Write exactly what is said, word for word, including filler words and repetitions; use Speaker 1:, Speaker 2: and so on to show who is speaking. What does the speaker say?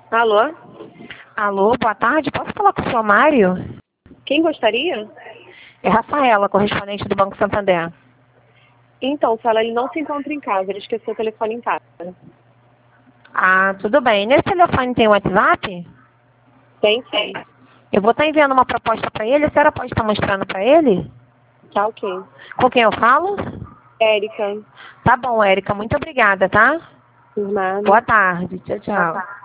Speaker 1: Alô?
Speaker 2: Alô, boa tarde. Posso falar com o senhor Mário?
Speaker 1: Quem gostaria?
Speaker 2: É Rafaela, correspondente do Banco Santander.
Speaker 1: Então, Sala, ele não se encontra em casa, ele esqueceu o telefone em casa.
Speaker 2: Ah, tudo bem. Nesse telefone tem WhatsApp?
Speaker 1: Tem sim.
Speaker 2: Eu vou estar enviando uma proposta para ele. A senhora pode estar mostrando para ele?
Speaker 1: Tá ok.
Speaker 2: Com quem eu falo?
Speaker 1: Érica,
Speaker 2: Tá bom, Érica. Muito obrigada, tá?
Speaker 1: por nada.
Speaker 2: Boa tarde. Tchau,
Speaker 1: Boa
Speaker 2: tchau.
Speaker 1: tarde.